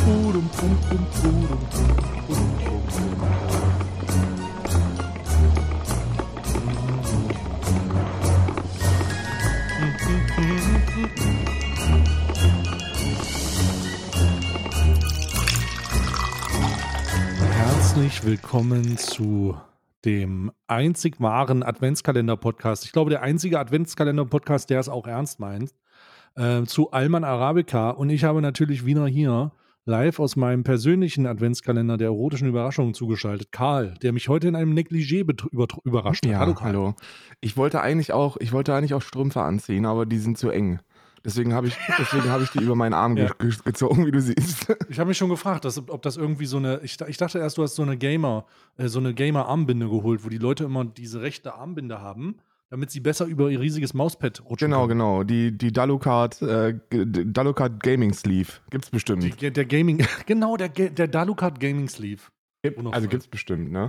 Herzlich willkommen zu dem einzig wahren Adventskalender-Podcast. Ich glaube, der einzige Adventskalender-Podcast, der es auch ernst meint, zu Alman Arabica. Und ich habe natürlich wieder hier live aus meinem persönlichen Adventskalender der erotischen Überraschungen zugeschaltet. Karl, der mich heute in einem Negligé überrascht hat. Ja, Hallo Karl. hallo. Ich wollte eigentlich auch Strümpfe anziehen, aber die sind zu eng. Deswegen habe ich die über meinen Arm Ja. gezogen, wie du siehst. Ich habe mich schon gefragt, ob das irgendwie so eine. Ich dachte erst, du hast so eine Gamer-Armbinde geholt, wo die Leute immer diese rechte Armbinde haben, damit sie besser über ihr riesiges Mauspad rutschen können. Genau. Die Dalucard Gaming Sleeve. Gibt's bestimmt. Der Gaming, genau, der Dalucard Gaming Sleeve. Also gibt's bestimmt, ne?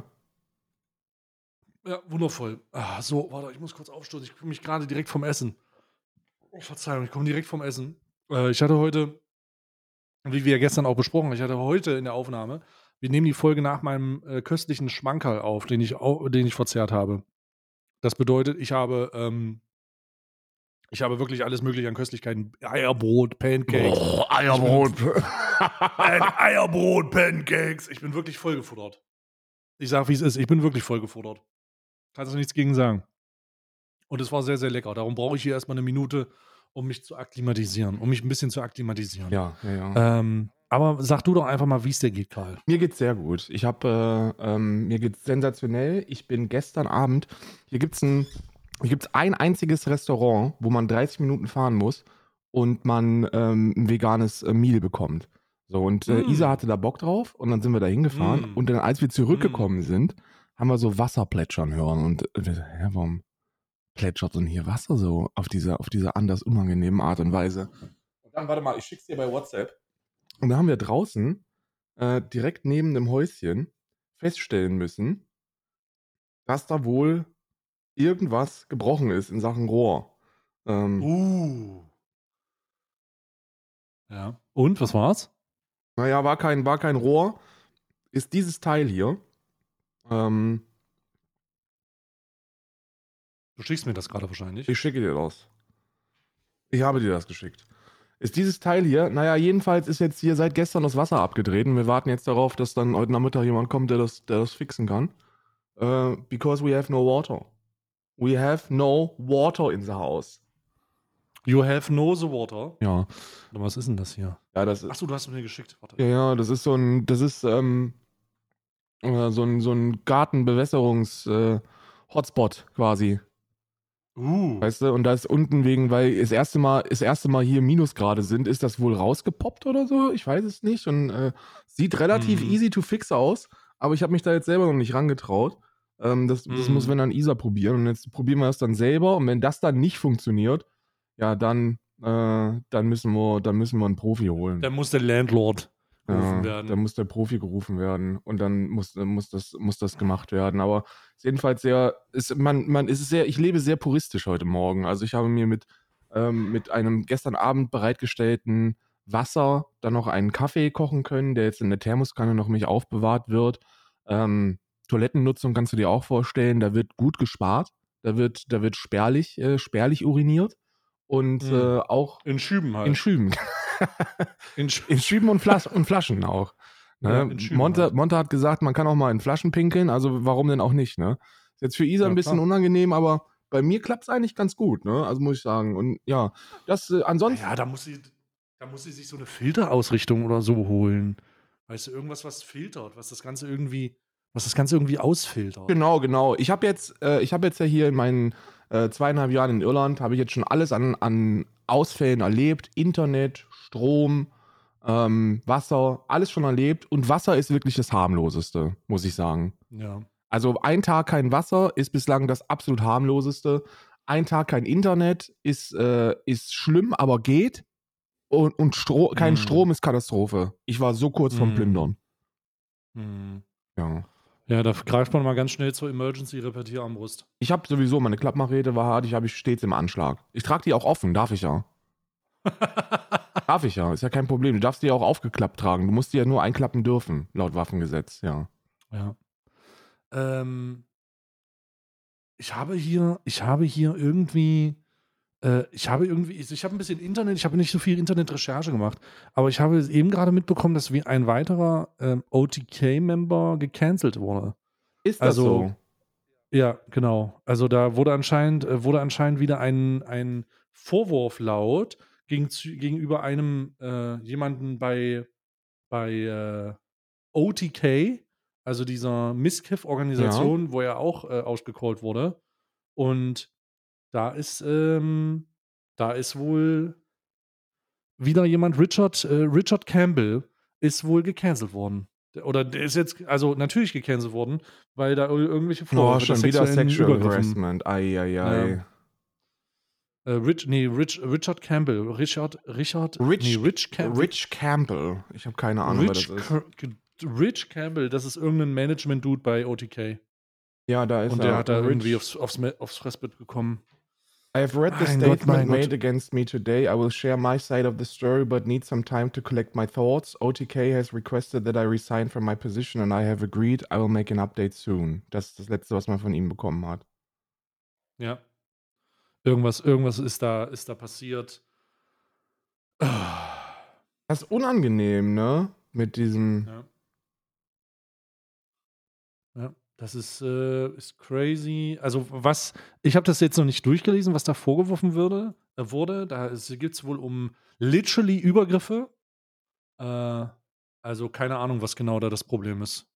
Ja, wundervoll. So, warte, ich muss kurz aufstoßen. Ich komme mich gerade direkt vom Essen. Oh, Verzeihung, ich komme direkt vom Essen. Ich hatte heute, wie wir ja gestern auch besprochen, ich hatte heute in der Aufnahme, wir nehmen die Folge nach meinem köstlichen Schmankerl auf, den ich verzehrt habe. Das bedeutet, ich habe wirklich alles mögliche an Köstlichkeiten. Eierbrot, Pancakes. Eierbrot. Eierbrot, Pancakes. Ich bin wirklich vollgefuttert. Ich sag, wie es ist. Ich bin wirklich vollgefuttert. Kannst du nichts gegen sagen. Und es war sehr, sehr lecker. Darum brauche ich hier erstmal eine Minute, um mich zu akklimatisieren. Um mich ein bisschen zu akklimatisieren. Ja. Aber sag du doch einfach mal, wie es dir geht, Karl. Mir geht's sehr gut. Mir geht's sensationell. Ich bin gestern Abend, hier gibt's ein einziges Restaurant, wo man 30 Minuten fahren muss und man ein veganes Meal bekommt. So, und Isa hatte da Bock drauf und dann sind wir da hingefahren und dann, als wir zurückgekommen sind, haben wir so Wasser plätschern hören und warum plätschert denn hier Wasser so auf diese anders unangenehmen Art und Weise? Und dann, warte mal, ich schick's dir bei WhatsApp. Und da haben wir draußen direkt neben dem Häuschen feststellen müssen, dass da wohl irgendwas gebrochen ist in Sachen Rohr. Ja. Und, was war's? Naja, war kein Rohr. Ist dieses Teil hier. Du schickst mir das gerade wahrscheinlich. Ich schicke dir das. Ich habe dir das geschickt. Ist dieses Teil hier, naja, jedenfalls ist jetzt hier seit gestern das Wasser abgedreht und wir warten jetzt darauf, dass dann heute Nachmittag jemand kommt, der das fixen kann. Because we have no water. We have no water in the house. You have no the water. Ja. Was ist denn das hier? Ja, das ist. Achso, du hast mir geschickt. Warte. Ja, das ist so ein Gartenbewässerungs-Hotspot quasi. Weißt du, und da ist unten weil das erste Mal hier Minusgrade sind, ist das wohl rausgepoppt oder so? Ich weiß es nicht. Und sieht relativ easy to fix aus, aber ich habe mich da jetzt selber noch nicht rangetraut. Das muss wenn dann Isa probieren. Und jetzt probieren wir das dann selber. Und wenn das dann nicht funktioniert, ja, dann müssen wir einen Profi holen. Dann muss der Landlord gerufen werden. Dann muss der Profi gerufen werden und dann muss das gemacht werden. Aber jedenfalls ich lebe sehr puristisch heute Morgen. Also ich habe mir mit einem gestern Abend bereitgestellten Wasser dann noch einen Kaffee kochen können, der jetzt in der Thermoskanne noch mich aufbewahrt wird. Toilettennutzung kannst du dir auch vorstellen, da wird gut gespart, da wird spärlich uriniert und auch in Schüben halt. In Schüben. In Schüben und Flaschen auch. Ne? Ja, in Schüben Monte hat gesagt, man kann auch mal in Flaschen pinkeln, also warum denn auch nicht, ne? Ist jetzt für Isa ein bisschen unangenehm, aber bei mir klappt es eigentlich ganz gut, ne? Also muss ich sagen. Und ja, das ansonsten. Ja, da muss sie sich so eine Filterausrichtung oder so holen. Weißt du, irgendwas, was filtert, was das Ganze irgendwie ausfiltert. Genau. Ich habe jetzt ja hier in meinen 2,5 Jahren in Irland, habe ich jetzt schon alles an Ausfällen erlebt. Internet, Strom, Wasser, alles schon erlebt. Und Wasser ist wirklich das harmloseste, muss ich sagen. Ja. Also ein Tag kein Wasser ist bislang das absolut harmloseste. Ein Tag kein Internet ist schlimm, aber geht. Und kein Strom ist Katastrophe. Ich war so kurz vom Plündern. Ja. Ja, da greift man mal ganz schnell zur Emergency-Repetierarmbrust. Ich habe sowieso, meine Klappmachete habe ich stets im Anschlag. Ich trage die auch offen, darf ich ja. Darf ich ja, ist ja kein Problem. Du darfst die ja auch aufgeklappt tragen. Du musst die ja nur einklappen dürfen, laut Waffengesetz, ja. Ja. Ich habe hier irgendwie, ich habe ein bisschen Internet, ich habe nicht so viel Internetrecherche gemacht, aber ich habe eben gerade mitbekommen, dass wie ein weiterer OTK-Member gecancelt wurde. Ist das Also, so? ja, genau. Also da wurde anscheinend wieder ein Vorwurf laut gegenüber einem jemanden bei OTK, also dieser Ja. Miskiff-Organisation, wo er auch ausgecallt wurde. Und da ist, da ist wohl wieder jemand, Richard Campbell, ist wohl gecancelt worden. Oder der ist jetzt, also natürlich gecancelt worden, weil da irgendwelche Oh, Vorwürfe der schon wieder sexuellen Sexual Übergriffen. Harassment. Ei. Richard Campbell, Rich Campbell, Rich Campbell. Ich habe keine Ahnung, wer das ist. Rich Campbell, das ist irgendein Management-Dude bei OTK. Ja, da ist Und der er. hat da irgendwie Rich. aufs Fressbett bekommen. I have read the Mein statement Gott. made against me today. I will share my side of the story, but need some time to collect my thoughts. OTK has requested that I resign from my position and I have agreed. I will make an update soon. Das ist das Letzte, was man von ihm bekommen hat. Ja. Irgendwas ist da passiert. Das ist unangenehm, ne? Mit diesem. Ja. Ja, das ist crazy. Also ich habe das jetzt noch nicht durchgelesen, was da vorgeworfen wurde. Da geht es wohl um literally Übergriffe. Also keine Ahnung, was genau da das Problem ist.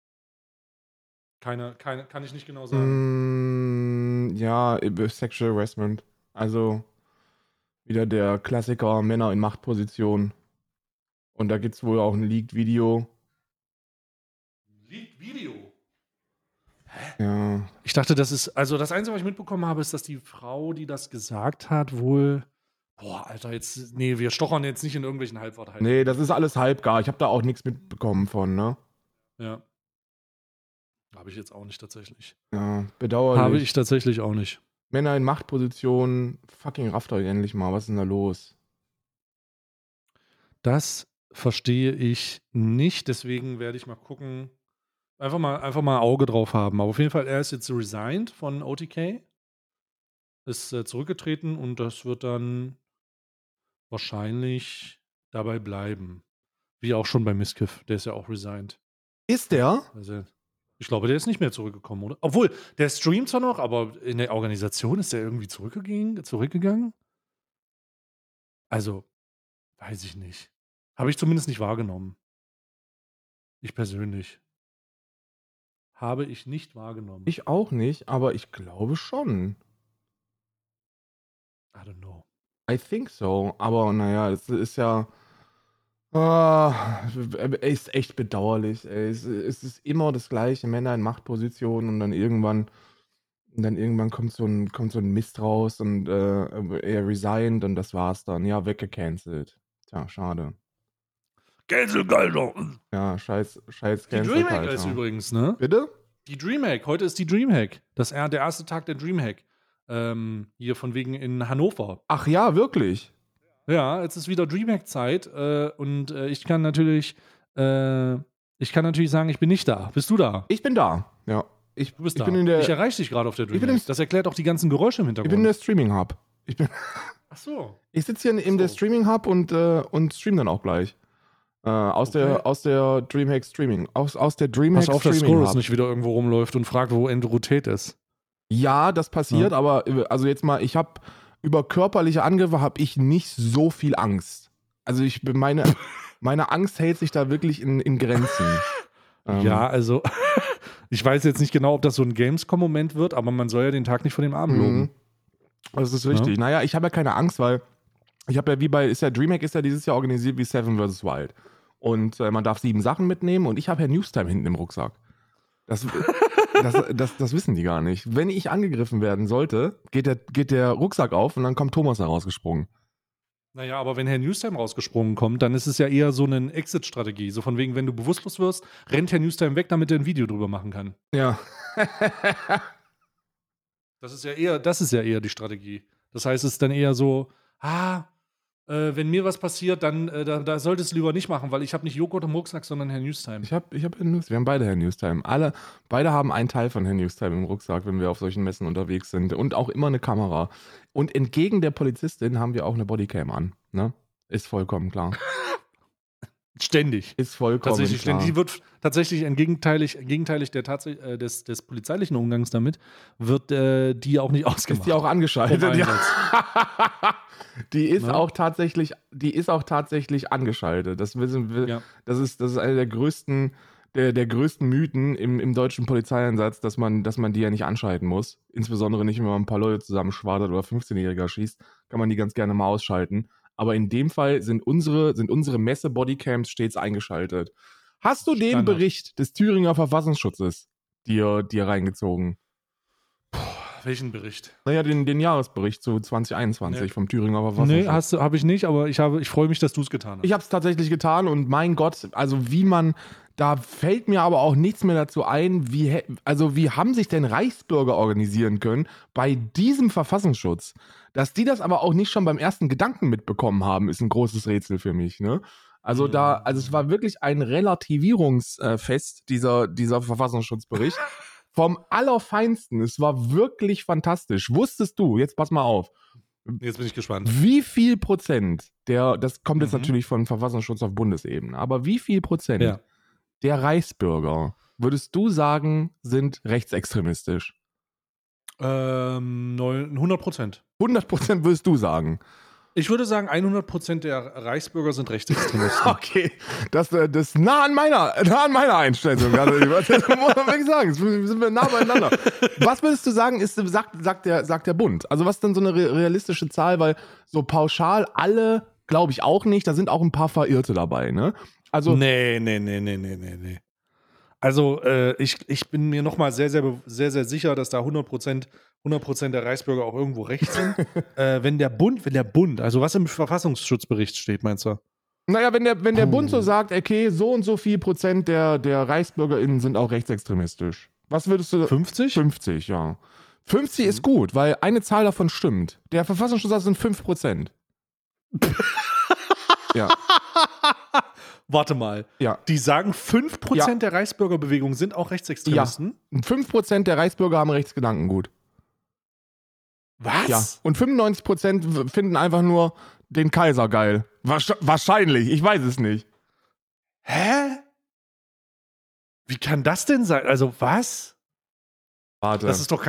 Kann ich nicht genau sagen. Ja, Sexual Harassment. Also wieder der Klassiker Männer in Machtposition. Und da gibt es wohl auch ein Leaked-Video. Video? Ja. Ich dachte, also das Einzige, was ich mitbekommen habe, ist, dass die Frau, die das gesagt hat, wohl. Boah, Alter, nee, wir stochern jetzt nicht in irgendwelchen Halbwahrheiten. Nee, das ist alles halbgar. Ich habe da auch nichts mitbekommen von, ne? Ja. Habe ich jetzt auch nicht tatsächlich. Ja, bedauerlich. Habe ich tatsächlich auch nicht. Männer in Machtpositionen, fucking rafft euch endlich mal. Was ist denn da los? Das verstehe ich nicht, deswegen werde ich mal gucken. Einfach mal Auge drauf haben. Aber auf jeden Fall, er ist jetzt resigned von OTK. Ist zurückgetreten und das wird dann wahrscheinlich dabei bleiben. Wie auch schon bei Miskiff. Der ist ja auch resigned. Ist der? Also, ich glaube, der ist nicht mehr zurückgekommen, oder? Obwohl, der streamt zwar noch, aber in der Organisation ist der irgendwie zurückgegangen. Also, weiß ich nicht. Habe ich zumindest nicht wahrgenommen. Ich persönlich. Habe ich nicht wahrgenommen. Ich auch nicht, aber ich glaube schon. I don't know. I think so. Aber naja, es ist ja. Ist echt bedauerlich. Ey. Es ist immer das gleiche, Männer in Machtpositionen und dann irgendwann kommt so ein Mist raus und er resigned und das war's dann. Ja, weggecancelt. Tja, schade. Cancel Culture. Ja, scheiß Die Cancel Dreamhack ist Culture. übrigens, ne? Bitte? Die Dreamhack. Heute ist die Dreamhack. Der erste Tag der Dreamhack. Hier von wegen in Hannover. Ach ja, wirklich? Ja, jetzt ist wieder Dreamhack-Zeit und ich kann natürlich sagen, ich bin nicht da. Bist du da? Ich bin da. Ja. Du bist ich da. bin in der, Ich erreiche dich gerade auf der bin Dreamhack. Das erklärt auch die ganzen Geräusche im ich bin in Hintergrund. der Streaming Hub. Ach so. Ich sitze hier in der Streaming Hub und stream dann auch gleich. Aus der Dreamhack Streaming. Aus der Dreamhack Pass auf, dass Streaming Scorus Hub. nicht wieder irgendwo rumläuft und fragt, wo Enderotet ist. Ja, das passiert, Ja. aber also jetzt mal, ich habe über körperliche Angriffe habe ich nicht so viel Angst. Also meine Angst hält sich da wirklich in Grenzen. Ja, also ich weiß jetzt nicht genau, ob das so ein Gamescom-Moment wird, aber man soll ja den Tag nicht vor dem Abend loben. Das ist richtig. Naja, ich habe ja keine Angst, weil ich habe ja Dreamhack ist ja dieses Jahr organisiert wie Seven vs. Wild. Und man darf 7 Sachen mitnehmen und ich habe ja Newstime hinten im Rucksack. Das wissen die gar nicht. Wenn ich angegriffen werden sollte, geht der Rucksack auf und dann kommt Thomas da rausgesprungen. Naja, aber wenn Herr Newstime rausgesprungen kommt, dann ist es ja eher so eine Exit-Strategie. So von wegen, wenn du bewusstlos wirst, rennt Herr Newstime weg, damit er ein Video drüber machen kann. Ja. Das ist ja eher die Strategie. Das heißt, es ist dann eher so, wenn mir was passiert, dann da solltest du lieber nicht machen, weil ich habe nicht Joghurt im Rucksack, sondern Herr Newstime. Ich hab Herr News, wir haben beide Herr Newstime. Beide haben einen Teil von Herr Newstime im Rucksack, wenn wir auf solchen Messen unterwegs sind. Und auch immer eine Kamera. Und entgegen der Polizistin haben wir auch eine Bodycam an. Ne? Ist vollkommen klar. Ständig. Ist vollkommen Tatsächlich klar. ständig. Die wird tatsächlich gegenteilig des polizeilichen Umgangs damit, wird die auch nicht ausgemacht. Ist die auch angeschaltet? Vom Ja. Einsatz. Die ist Ne? auch tatsächlich angeschaltet. Das wissen wir. Ja. Das ist einer der größten Mythen im deutschen Polizeieinsatz, dass man die ja nicht anschalten muss. Insbesondere nicht, wenn man ein paar Leute zusammenschwadert oder 15-Jähriger schießt, kann man die ganz gerne mal ausschalten. Aber in dem Fall sind unsere Messe-Bodycams stets eingeschaltet. Hast du den Standard. Bericht des Thüringer Verfassungsschutzes dir reingezogen? Welchen Bericht? Naja, den Jahresbericht zu 2021 Nee. vom Thüringer Verfassungsschutz. Nee, habe ich nicht, aber ich freue mich, dass du es getan hast. Ich habe es tatsächlich getan und mein Gott, also da fällt mir aber auch nichts mehr dazu ein, wie haben sich denn Reichsbürger organisieren können bei diesem Verfassungsschutz? Dass die das aber auch nicht schon beim ersten Gedanken mitbekommen haben, ist ein großes Rätsel für mich, ne? Also es war wirklich ein Relativierungsfest, dieser Verfassungsschutzbericht. Vom Allerfeinsten. Es war wirklich fantastisch. Wusstest du, jetzt pass mal auf, Jetzt bin ich gespannt. wie viel Prozent das kommt jetzt natürlich von Verfassungsschutz auf Bundesebene, aber wie viel Prozent der Reichsbürger, würdest du sagen, sind rechtsextremistisch? 100%. 100% würdest du sagen. Ich würde sagen, 100% der Reichsbürger sind Rechtsextremisten. Okay, das ist nah an meiner Einstellung. Also, das muss man wirklich sagen. Jetzt sind wir nah beieinander. Was würdest du sagen, sagt der Bund? Also was ist denn so eine realistische Zahl? Weil so pauschal alle, glaube ich auch nicht. Da sind auch ein paar Verirrte dabei, ne? Also, Nee. Also ich bin mir nochmal sehr, sehr sicher, dass da 100% der Reichsbürger auch irgendwo rechts sind. Wenn der Bund, also was im Verfassungsschutzbericht steht, meinst du? naja, wenn der Bund so sagt, okay, so und so viel Prozent der ReichsbürgerInnen sind auch rechtsextremistisch. Was würdest du... 50? 50, ja. 50 ist gut, weil eine Zahl davon stimmt. Der Verfassungsschutz sagt, es sind 5%. Ja. Warte mal. Ja. Die sagen, 5% der Reichsbürgerbewegung sind auch Rechtsextremisten? 5% der Reichsbürger haben Rechtsgedankengut. Was? Ja. Und 95% finden einfach nur den Kaiser geil. Wahrscheinlich, ich weiß es nicht. Hä? Wie kann das denn sein? Also was? Warte.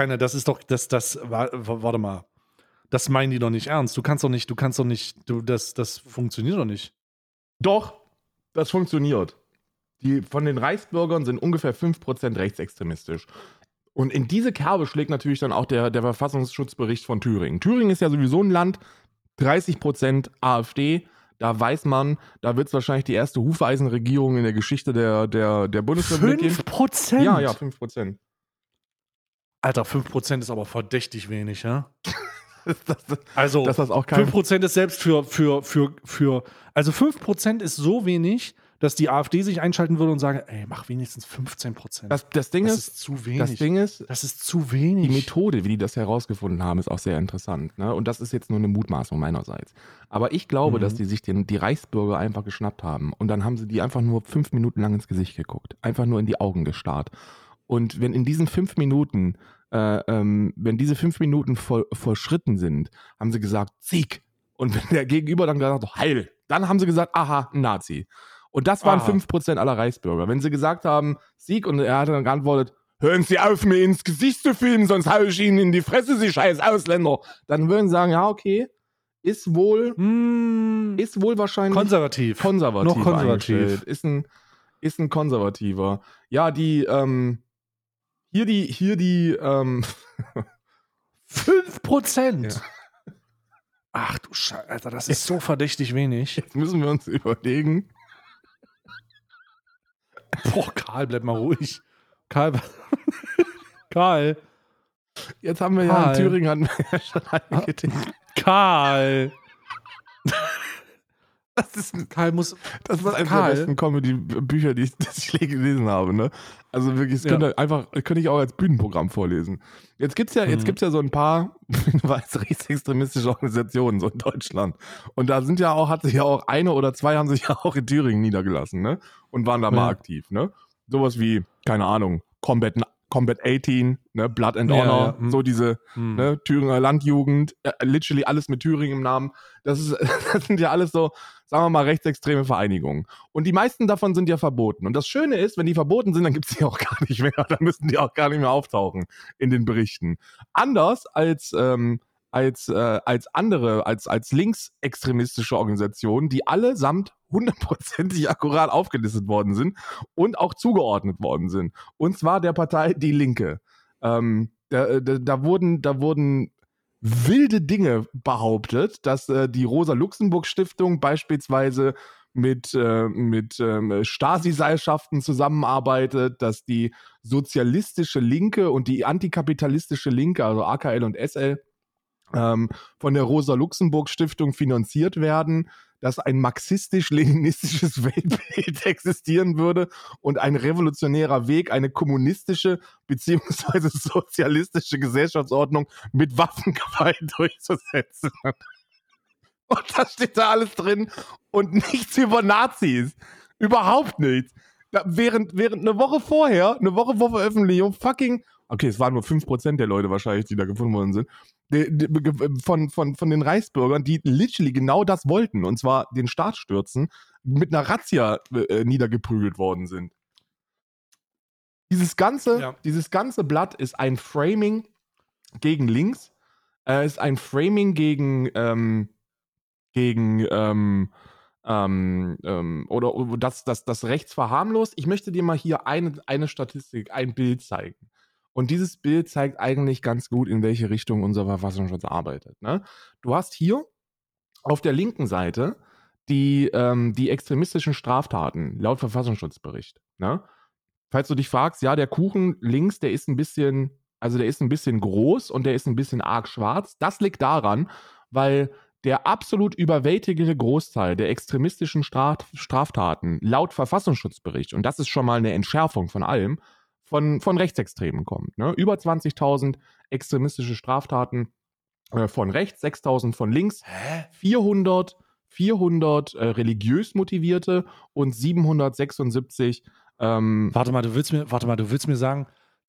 Warte mal. Das meinen die doch nicht ernst. Das funktioniert doch nicht. Doch, das funktioniert. Von den Reichsbürgern sind ungefähr 5% rechtsextremistisch. Und in diese Kerbe schlägt natürlich dann auch der Verfassungsschutzbericht von Thüringen. Thüringen ist ja sowieso ein Land, 30% AfD. Da weiß man, da wird es wahrscheinlich die erste Hufeisenregierung in der Geschichte der Bundesrepublik geben. 5%? Ja, 5%. Alter, 5% ist aber verdächtig wenig, ja? Das Also, das auch kein 5% ist selbst also 5% ist so wenig, dass die AfD sich einschalten würde und sagen, ey, mach wenigstens 15%. Das Ding ist zu wenig. Das Ding ist, Das ist zu wenig. die Methode, wie die das herausgefunden haben, ist auch sehr interessant. Ne? Und das ist jetzt nur eine Mutmaßung meinerseits. Aber ich glaube, dass die sich die Reichsbürger einfach geschnappt haben. Und dann haben sie die einfach nur 5 Minuten lang ins Gesicht geguckt. Einfach nur in die Augen gestarrt. Und wenn in diesen 5 Minuten, wenn diese 5 Minuten vollschritten sind, haben sie gesagt, Sieg. Und wenn der Gegenüber dann gesagt hat, Heil, dann haben sie gesagt, aha, ein Nazi. Und das waren 5% aller Reichsbürger. Wenn sie gesagt haben, Sieg, und er hat dann geantwortet, hören Sie auf, mir ins Gesicht zu filmen, sonst hau ich Ihnen in die Fresse, Sie scheiß Ausländer. Dann würden sie sagen, ja, okay, ist wohl wahrscheinlich konservativ. Noch konservativ. Ist ein Konservativer. Ja, hier die 5%? Ja. Ach du Scheiße, Alter, das ist so verdächtig wenig. Jetzt müssen wir uns überlegen. Boah, Karl, bleib mal ruhig. Karl. Jetzt haben wir ja in Thüringen schon eingetickt. Karl. Das ist Karl muss. Das war eines der Karl, besten Comedy-Bücher, die ich je gelesen habe, ne? Also wirklich, könnte ich auch als Bühnenprogramm vorlesen. Jetzt gibt's ja so ein paar rechtsextremistische Organisationen so in Deutschland. Und da hat sich ja auch eine oder zwei haben sich ja auch in Thüringen niedergelassen, ne? Und waren da mal aktiv, ne? Sowas wie, keine Ahnung, Combat 18, ne? Blood and Honor, so diese, ne? Thüringer Landjugend, literally alles mit Thüringen im Namen. Das sind ja alles so, sagen wir mal, rechtsextreme Vereinigungen. Und die meisten davon sind ja verboten. Und das Schöne ist, wenn die verboten sind, dann gibt es die auch gar nicht mehr. Dann müssen die auch gar nicht mehr auftauchen in den Berichten. Anders als linksextremistische Organisationen, die allesamt 100%ig akkurat aufgelistet worden sind und auch zugeordnet worden sind. Und zwar der Partei Die Linke. Da wurden wilde Dinge behauptet, dass die Rosa-Luxemburg-Stiftung beispielsweise mit Stasi-Seilschaften zusammenarbeitet, dass die sozialistische Linke und die antikapitalistische Linke, also AKL und SL, von der Rosa-Luxemburg-Stiftung finanziert werden, dass ein marxistisch-leninistisches Weltbild existieren würde und ein revolutionärer Weg, eine kommunistische bzw. sozialistische Gesellschaftsordnung mit Waffengewalt durchzusetzen. Und das steht da alles drin und nichts über Nazis. Überhaupt nichts. Während eine Woche vor Veröffentlichung okay, es waren nur 5% der Leute wahrscheinlich, die da gefunden worden sind, von den Reichsbürgern, die literally genau das wollten, und zwar den Staat stürzen, mit einer Razzia niedergeprügelt worden sind. Dieses ganze Blatt ist ein Framing gegen links, ist ein Framing oder das rechts verharmlost. Ich möchte dir mal hier eine Statistik, ein Bild zeigen. Und dieses Bild zeigt eigentlich ganz gut, in welche Richtung unser Verfassungsschutz arbeitet. Ne? Du hast hier auf der linken Seite die extremistischen Straftaten laut Verfassungsschutzbericht. Ne? Falls du dich fragst, ja, der Kuchen links, der ist ein bisschen groß und der ist ein bisschen arg schwarz. Das liegt daran, weil der absolut überwältigende Großteil der extremistischen Straftaten laut Verfassungsschutzbericht, und das ist schon mal eine Entschärfung von allem, von Rechtsextremen kommt. Ne? Über 20.000 extremistische Straftaten von rechts, 6.000 von links, 400 religiös motivierte und 776 Warte mal, du willst mir sagen,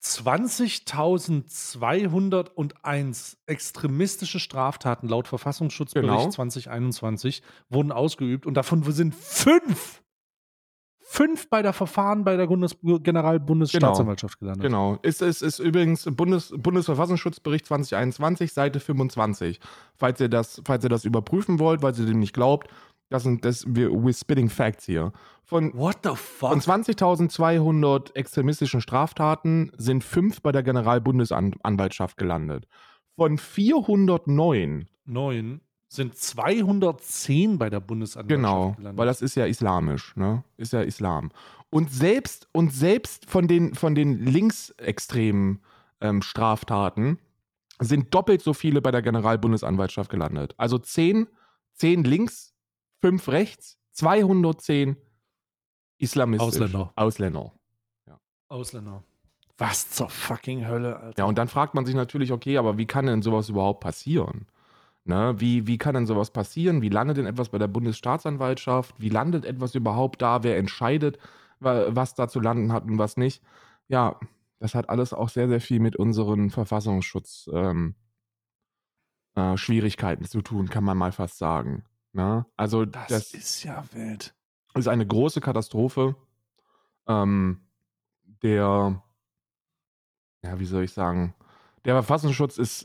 20.201 extremistische Straftaten laut Verfassungsschutzbericht 2021 wurden ausgeübt und davon sind 5 bei der Verfahren bei der Generalbundesstaatsanwaltschaft gelandet. Genau. Ist übrigens Bundesverfassungsschutzbericht 2021, Seite 25. Falls ihr das überprüfen wollt, weil ihr dem nicht glaubt, we're spitting facts hier. What the fuck? Von 20.200 extremistischen Straftaten sind 5 bei der Generalbundesanwaltschaft gelandet. Von 409 sind 210 bei der Bundesanwaltschaft gelandet. Weil das ist ja islamisch, ne? Ist ja Islam. Und selbst von den linksextremen Straftaten sind doppelt so viele bei der Generalbundesanwaltschaft gelandet. Also 10 links, 5 rechts, 210 islamistisch. Ausländer. Ja. Ausländer. Was zur fucking Hölle, Alter. Ja, und dann fragt man sich natürlich, okay, aber wie kann denn sowas überhaupt passieren? Ne? Wie kann denn sowas passieren? Wie landet denn etwas bei der Bundesstaatsanwaltschaft? Wie landet etwas überhaupt da? Wer entscheidet, was da zu landen hat und was nicht? Ja, das hat alles auch sehr, sehr viel mit unseren Verfassungsschwierigkeiten zu tun, kann man mal fast sagen. Ne? Also das ist ja wild. Ist eine große Katastrophe. Wie soll ich sagen? Der Verfassungsschutz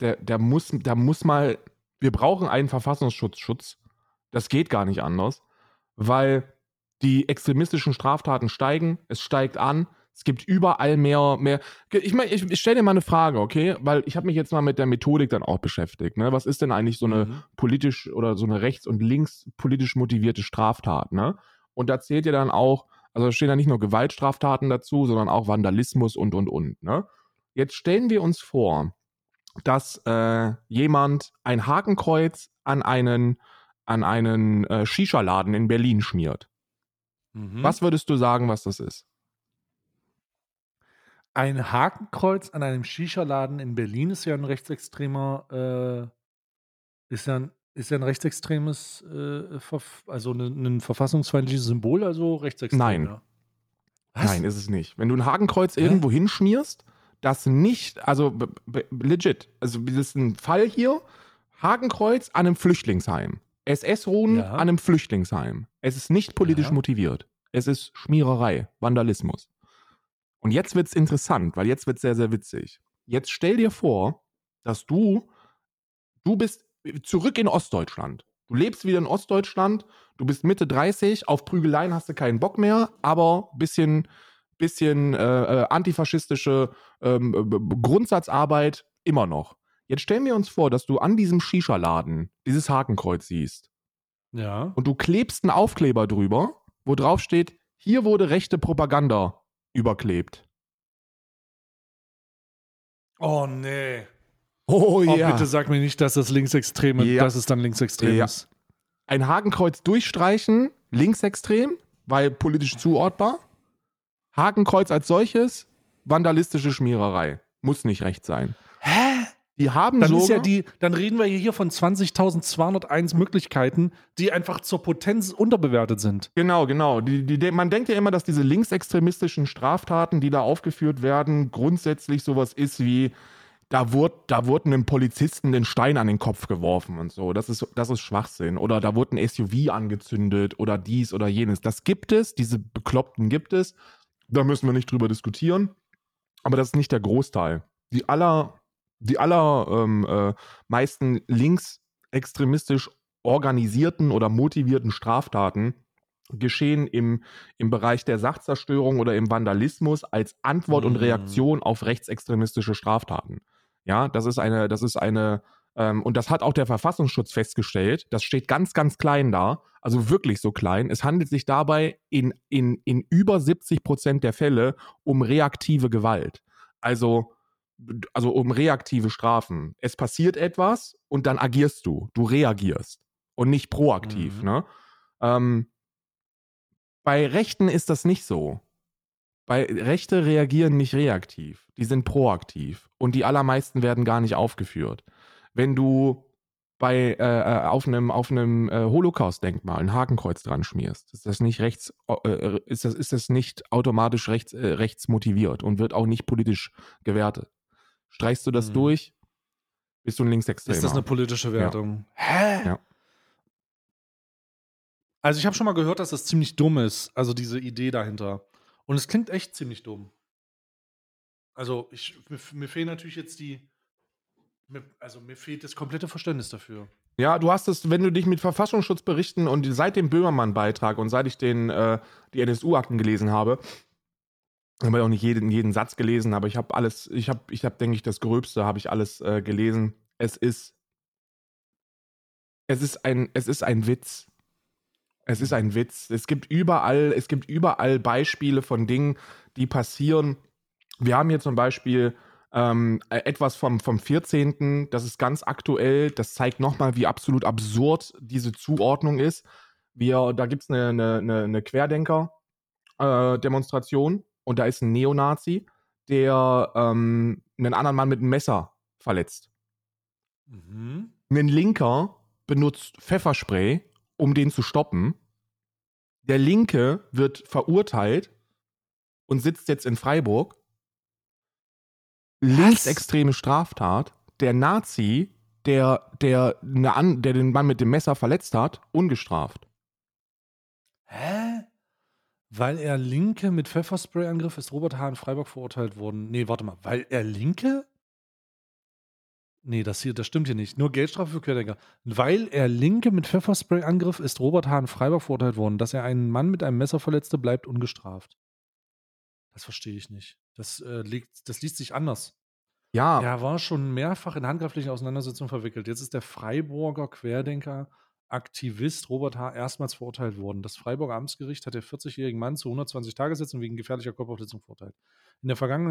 wir brauchen einen Verfassungsschutzschutz. Das geht gar nicht anders, weil die extremistischen Straftaten steigen, es steigt an, es gibt überall mehr. Ich stelle dir mal eine Frage, okay? Weil ich habe mich jetzt mal mit der Methodik dann auch beschäftigt. Ne? Was ist denn eigentlich so eine politisch oder so eine rechts- und links politisch motivierte Straftat? Ne? Und da zählt ja dann auch, also da stehen ja nicht nur Gewaltstraftaten dazu, sondern auch Vandalismus und. Ne? Jetzt stellen wir uns vor, dass jemand ein Hakenkreuz an einen an einen Shisha-Laden in Berlin schmiert. Was würdest du sagen, was das ist? Ein Hakenkreuz an einem Shisha-Laden in Berlin ist ja ein ist ja ein rechtsextremes, also ein verfassungsfeindliches Symbol, also rechtsextrem, Nein. ja. Nein, ist es nicht. Wenn du ein Hakenkreuz Hä? irgendwo hinschmierst, das nicht, also legit, also das ist ein Fall hier, Hakenkreuz an einem Flüchtlingsheim. SS-Runen Ja. an einem Flüchtlingsheim. Es ist nicht politisch Ja. motiviert. Es ist Schmiererei, Vandalismus. Und jetzt wird's interessant, weil jetzt wird's sehr, sehr witzig. Jetzt stell dir vor, dass du bist zurück in Ostdeutschland. Du lebst wieder in Ostdeutschland, du bist Mitte 30, auf Prügeleien hast du keinen Bock mehr, aber bisschen antifaschistische Grundsatzarbeit immer noch. Jetzt stellen wir uns vor, dass du an diesem Shisha-Laden dieses Hakenkreuz siehst Ja. und du klebst einen Aufkleber drüber, wo drauf steht, hier wurde rechte Propaganda überklebt. Oh, nee. Oh Oh, ja. bitte sag mir nicht, dass das linksextreme, Ja. dass es dann linksextrem Ja. ist. Ein Hakenkreuz durchstreichen, linksextrem, weil politisch zuortbar. Hakenkreuz als solches, vandalistische Schmiererei. Muss nicht recht sein. Hä? Die haben Dann ist sogar, dann reden wir hier von 20.201 Möglichkeiten, die einfach zur Potenz unterbewertet sind. genau. Man denkt ja immer, dass diese linksextremistischen Straftaten, die da aufgeführt werden, grundsätzlich sowas ist wie, da wurde einem Polizisten den Stein an den Kopf geworfen und so. Das ist Schwachsinn. Oder da wurde ein SUV angezündet oder dies oder jenes. Das gibt es, diese Bekloppten gibt es. Da müssen wir nicht drüber diskutieren. Aber das ist nicht der Großteil. Die meisten linksextremistisch organisierten oder motivierten Straftaten geschehen im Bereich der Sachzerstörung oder im Vandalismus als Antwort und Reaktion auf rechtsextremistische Straftaten. Ja, das ist eine, und das hat auch der Verfassungsschutz festgestellt. Das steht ganz, ganz klein da, also wirklich so klein. Es handelt sich dabei in über 70% der Fälle um reaktive Gewalt. Also um reaktive Strafen. Es passiert etwas und dann agierst du. Du reagierst und nicht proaktiv. Ne? Bei Rechten ist das nicht so. Rechte reagieren nicht reaktiv. Die sind proaktiv. Und die allermeisten werden gar nicht aufgeführt. Wenn du auf einem Holocaust-Denkmal ein Hakenkreuz dran schmierst, ist das nicht ist das nicht automatisch rechts motiviert und wird auch nicht politisch gewertet. Streichst du das durch, bist du ein Linksextremer. Ist das eine politische Wertung? Ja. Hä? Ja. Also ich habe schon mal gehört, dass das ziemlich dumm ist, also diese Idee dahinter. Und es klingt echt ziemlich dumm. Also mir fehlen natürlich jetzt mir fehlt das komplette Verständnis dafür. Ja, du hast es, wenn du dich mit Verfassungsschutzberichten und seit dem Böhmermann-Beitrag und seit ich die NSU-Akten gelesen habe, habe ich auch nicht jeden Satz gelesen, aber ich habe alles, denke ich, das Gröbste habe ich alles gelesen. Es ist ein Witz. Es ist ein Witz. Es gibt überall Beispiele von Dingen, die passieren. Wir haben hier zum Beispiel etwas vom 14., das ist ganz aktuell, das zeigt nochmal, wie absolut absurd diese Zuordnung ist. Da gibt es eine Querdenker-Demonstration und da ist ein Neonazi, der einen anderen Mann mit einem Messer verletzt. Ein Linker benutzt Pfefferspray, um den zu stoppen. Der Linke wird verurteilt und sitzt jetzt in Freiburg. Linksextreme Straftat. Der Nazi, der den Mann mit dem Messer verletzt hat, ungestraft. Hä? Weil er Linke mit Pfefferspray angriff, ist Robert H. in Freiburg verurteilt worden. Nee, warte mal. Weil er Linke? Nee, das stimmt hier nicht. Nur Geldstrafe für Querdenker. Weil er Linke mit Pfefferspray angriff, ist Robert H. in Freiburg verurteilt worden. Dass er einen Mann mit einem Messer verletzte, bleibt ungestraft. Das verstehe ich nicht. Das liest sich anders. Ja. Er war schon mehrfach in handgreiflichen Auseinandersetzungen verwickelt. Jetzt ist der Freiburger Querdenker Aktivist Robert H. erstmals verurteilt worden. Das Freiburger Amtsgericht hat den 40-jährigen Mann zu 120 Tagessätzen wegen gefährlicher Körperverletzung verurteilt. In der vergangenen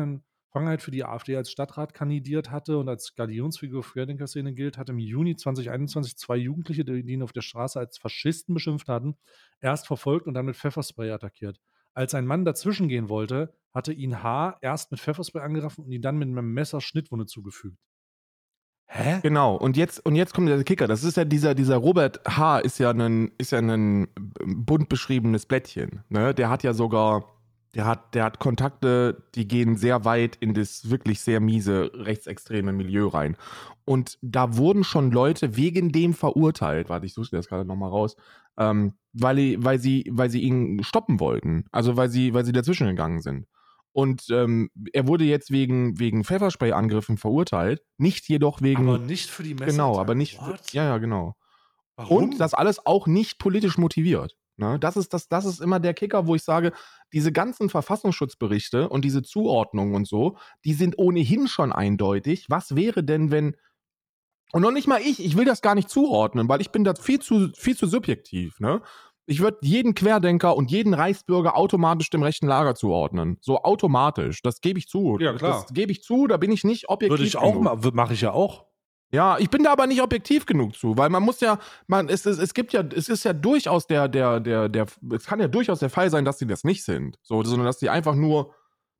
Vergangenheit für die AfD als Stadtrat kandidiert hatte und als Galionsfigur für die Szene gilt, hat im Juni 2021 2 Jugendliche, die ihn auf der Straße als Faschisten beschimpft hatten, erst verfolgt und dann mit Pfefferspray attackiert. Als ein Mann dazwischen gehen wollte, hatte ihn H. erst mit Pfefferspray angegriffen und ihn dann mit einem Messer Schnittwunde zugefügt. Hä? Genau, und jetzt kommt der Kicker. Das ist ja dieser Robert H. ist ja ein bunt beschriebenes Blättchen. Ne? Der hat ja sogar, der hat Kontakte, die gehen sehr weit in das wirklich sehr miese rechtsextreme Milieu rein. Und da wurden schon Leute wegen dem verurteilt. Warte, ich suche das gerade nochmal raus. Weil sie ihn stoppen wollten. Also weil sie dazwischen gegangen sind. Und er wurde jetzt wegen Pfefferspray-Angriffen verurteilt, nicht jedoch wegen. Aber nicht für die Messer. Genau, aber nicht. What? Ja, genau. Warum? Und das alles auch nicht politisch motiviert. Ne? Das ist immer der Kicker, wo ich sage, diese ganzen Verfassungsschutzberichte und diese Zuordnungen und so, die sind ohnehin schon eindeutig. Was wäre denn, wenn. Und noch nicht mal ich will das gar nicht zuordnen, weil ich bin da viel zu subjektiv, ne? Ich würde jeden Querdenker und jeden Reichsbürger automatisch dem rechten Lager zuordnen. So automatisch, das gebe ich zu. Ja, klar. Das gebe ich zu, da bin ich nicht objektiv Würde ich auch genug. mache ich ja auch. Ja, ich bin da aber nicht objektiv genug zu, weil man muss ja, es ist ja durchaus es kann ja durchaus der Fall sein, dass sie das nicht sind. So, sondern dass sie einfach nur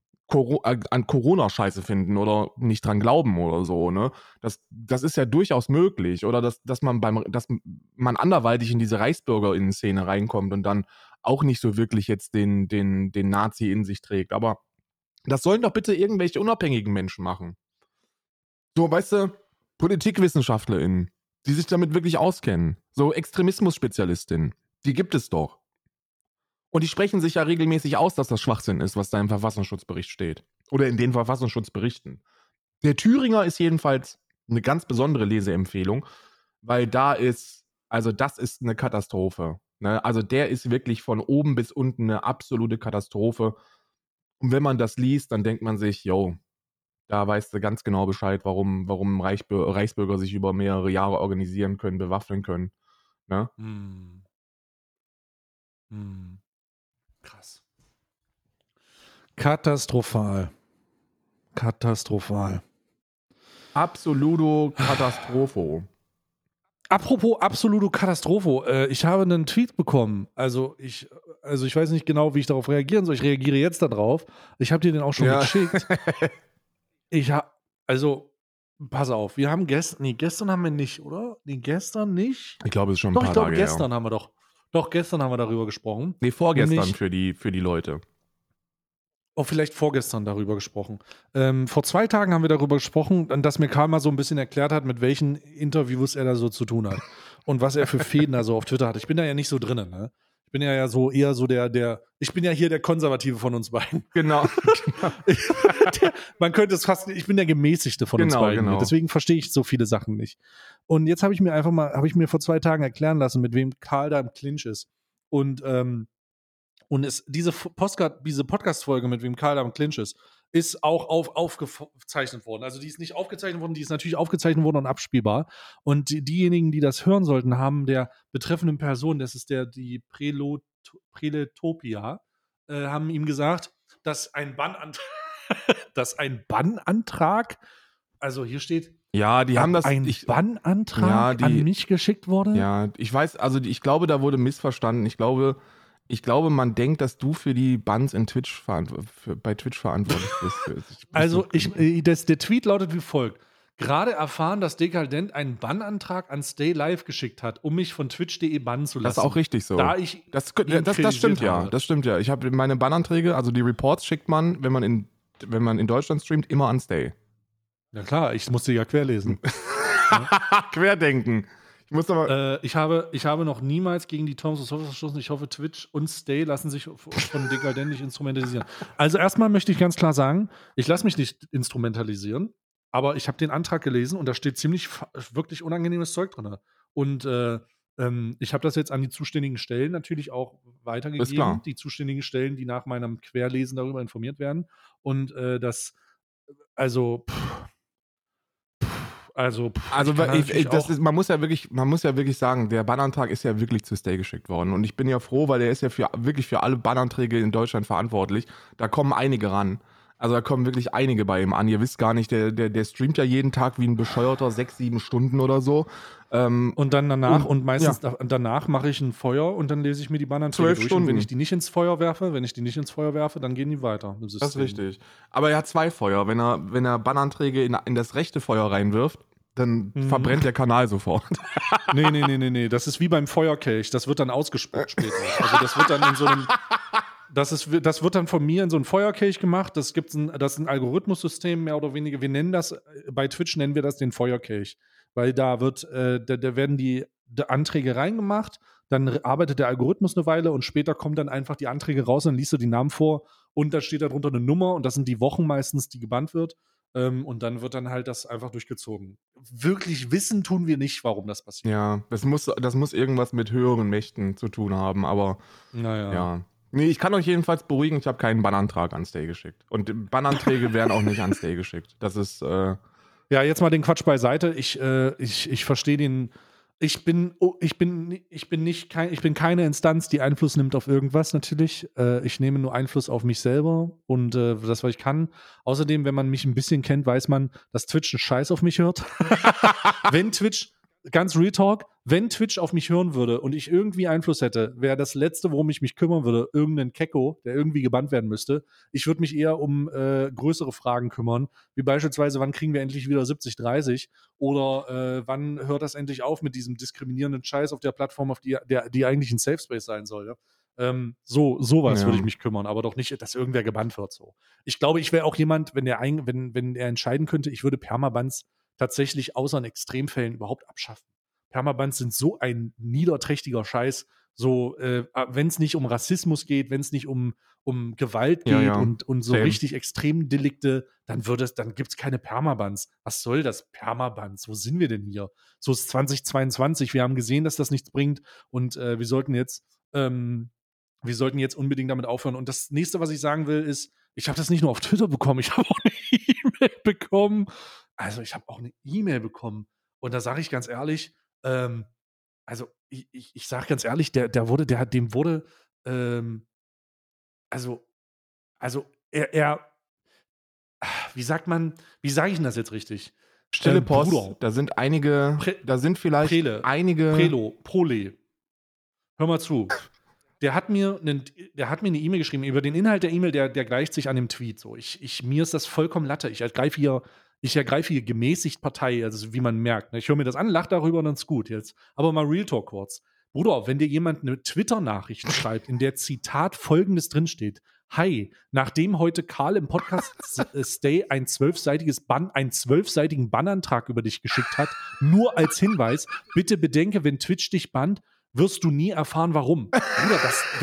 an Corona-Scheiße finden oder nicht dran glauben oder so, ne? Das ist ja durchaus möglich. Oder dass man anderweitig in diese ReichsbürgerInnen-Szene reinkommt und dann auch nicht so wirklich jetzt den Nazi in sich trägt. Aber das sollen doch bitte irgendwelche unabhängigen Menschen machen. So, weißt du, PolitikwissenschaftlerInnen, die sich damit wirklich auskennen. So Extremismus-SpezialistInnen, die gibt es doch. Und die sprechen sich ja regelmäßig aus, dass das Schwachsinn ist, was da im Verfassungsschutzbericht steht. Oder in den Verfassungsschutzberichten. Der Thüringer ist jedenfalls eine ganz besondere Leseempfehlung, weil das ist eine Katastrophe. Ne? Also der ist wirklich von oben bis unten eine absolute Katastrophe. Und wenn man das liest, dann denkt man sich, yo, da weißt du ganz genau Bescheid, warum Reichsbürger sich über mehrere Jahre organisieren können, bewaffnen können. Ne? Krass. Katastrophal. Absoluto Katastropho. Apropos absolute Katastrophe. Ich habe einen Tweet bekommen. Also ich weiß nicht genau, wie ich darauf reagieren soll. Ich reagiere jetzt darauf. Ich habe dir den auch schon geschickt. Pass auf, wir haben gestern haben wir nicht, oder? Nee, gestern nicht. Ich glaube, es ist schon ein paar Tage her. Gestern haben wir doch, gestern haben wir darüber gesprochen. Nee, vorgestern für die Leute. Oh, vielleicht vorgestern darüber gesprochen. Vor 2 Tagen haben wir darüber gesprochen, dass mir Karl mal so ein bisschen erklärt hat, mit welchen Interviews er da so zu tun hat. Und was er für Fäden da so auf Twitter hat. Ich bin da ja nicht so drin, ne? Ich bin ja so eher so ich bin ja hier der Konservative von uns beiden. Genau. Man könnte es fast, ich bin der Gemäßigte von uns beiden. Genau. Deswegen verstehe ich so viele Sachen nicht. Und jetzt habe ich mir vor 2 Tagen erklären lassen, mit wem Karl da im Clinch ist. Und diese Podcast-Folge, mit wem Karl da im Clinch ist auch aufgezeichnet worden. Also die ist nicht aufgezeichnet worden, die ist natürlich aufgezeichnet worden und abspielbar. Und diejenigen, die das hören sollten, haben der betreffenden Person, das ist die Preletopia, haben ihm gesagt, dass ein Bannantrag, also hier steht, ja, die haben das. Bannantrag an mich geschickt wurde? Ja, ich weiß, also ich glaube, da wurde missverstanden. Ich glaube, man denkt, dass du für die Bans in bei Twitch verantwortlich bist. Also, der Tweet lautet wie folgt. Gerade erfahren, dass Dekadent einen Bannantrag an Stay Live geschickt hat, um mich von twitch.de bannen zu lassen. Das ist auch richtig so. Da ich das stimmt ja. Das stimmt ja. Ich habe meine Bannanträge, also die Reports schickt man, wenn man in Deutschland streamt, immer an Stay. Ja klar, ich musste ja querlesen. Querdenken. Ich habe noch niemals gegen die Terms of Service verstoßen. Ich hoffe, Twitch und Stay lassen sich von Dekadent nicht instrumentalisieren. Also erstmal möchte ich ganz klar sagen, ich lasse mich nicht instrumentalisieren, aber ich habe den Antrag gelesen und da steht wirklich unangenehmes Zeug drin. Und ich habe das jetzt an die zuständigen Stellen natürlich auch weitergegeben. Die zuständigen Stellen, die nach meinem Querlesen darüber informiert werden. Und man muss ja wirklich sagen, der Bannantrag ist ja wirklich zu Stay geschickt worden. Und ich bin ja froh, weil der ist ja wirklich für alle Bannanträge in Deutschland verantwortlich. Da kommen einige ran. Also da kommen wirklich einige bei ihm an. Ihr wisst gar nicht, der streamt ja jeden Tag wie ein Bescheuerter 6, 7 Stunden oder so. Und dann meistens danach mache ich ein Feuer und dann lese ich mir die Bannanträge 12 durch. Stunden. Und wenn ich die nicht ins Feuer werfe, dann gehen die weiter im System. Das ist richtig. Aber er hat 2 Feuer. Wenn er Bannanträge in das rechte Feuer reinwirft, dann verbrennt der Kanal sofort. Nee. Das ist wie beim Feuerkelch. Das wird dann ausgespuckt später. Also das wird dann in so einem... Das wird dann von mir in so einen Feuerkelch gemacht. Das ist ein Algorithmussystem, mehr oder weniger. Wir nennen das, bei Twitch nennen wir das den Feuerkelch. Weil da werden die Anträge reingemacht, dann arbeitet der Algorithmus eine Weile und später kommen dann einfach die Anträge raus, dann liest du die Namen vor und da steht darunter eine Nummer und das sind die Wochen meistens, die gebannt wird. Und dann wird dann halt das einfach durchgezogen. Wirklich wissen tun wir nicht, warum das passiert. Ja, das muss irgendwas mit höheren Mächten zu tun haben, aber ja. Nee, ich kann euch jedenfalls beruhigen, ich habe keinen Bannantrag an Stay geschickt. Und Bannanträge werden auch nicht an Stay geschickt. Das ist ja, jetzt mal den Quatsch beiseite. Ich verstehe den. Ich bin keine Instanz, die Einfluss nimmt auf irgendwas, natürlich. Ich nehme nur Einfluss auf mich selber und das, was ich kann. Außerdem, wenn man mich ein bisschen kennt, weiß man, dass Twitch einen Scheiß auf mich hört. Wenn Twitch, ganz Real Talk, wenn Twitch auf mich hören würde und ich irgendwie Einfluss hätte, wäre das Letzte, worum ich mich kümmern würde, irgendein Kecko, der irgendwie gebannt werden müsste. Ich würde mich eher um größere Fragen kümmern, wie beispielsweise, wann kriegen wir endlich wieder 70/30 oder wann hört das endlich auf mit diesem diskriminierenden Scheiß auf der Plattform, auf die eigentlich ein Safe Space sein soll. Ja? Sowas würde ich mich kümmern, aber doch nicht, dass irgendwer gebannt wird. So. Ich glaube, ich wäre auch jemand, wenn er entscheiden könnte, ich würde Permabans tatsächlich außer in Extremfällen überhaupt abschaffen. Permabans sind so ein niederträchtiger Scheiß, so, wenn es nicht um Rassismus geht, wenn es nicht um Gewalt geht und so richtig extremen Delikte, dann gibt es keine Permabans. Was soll das? Permabans? Wo sind wir denn hier? So ist 2022, wir haben gesehen, dass das nichts bringt und wir sollten jetzt unbedingt damit aufhören. Und das nächste, was ich sagen will, ist, ich habe das nicht nur auf Twitter bekommen, ich habe auch eine E-Mail bekommen. Also ich habe auch eine E-Mail bekommen. Und da sage ich ganz ehrlich, also ich sage ganz ehrlich, dem wurde, wie sage ich denn das jetzt richtig? Stille Post, Bruder. da sind vielleicht einige... Prole. Hör mal zu. Der hat mir eine E-Mail geschrieben, über den Inhalt der E-Mail, der gleicht sich an dem Tweet. So. Mir ist das vollkommen Latte. Ich ergreife hier gemäßigt Partei, also wie man merkt. Ne? Ich höre mir das an, lache darüber und dann ist gut jetzt. Aber mal Real Talk kurz. Bruder, wenn dir jemand eine Twitter-Nachricht schreibt, in der Zitat Folgendes drinsteht: Hi, nachdem heute Karl im Podcast Stay einen 12-seitigen Bannantrag über dich geschickt hat, nur als Hinweis, bitte bedenke, wenn Twitch dich bannt, wirst du nie erfahren, warum. Bruder,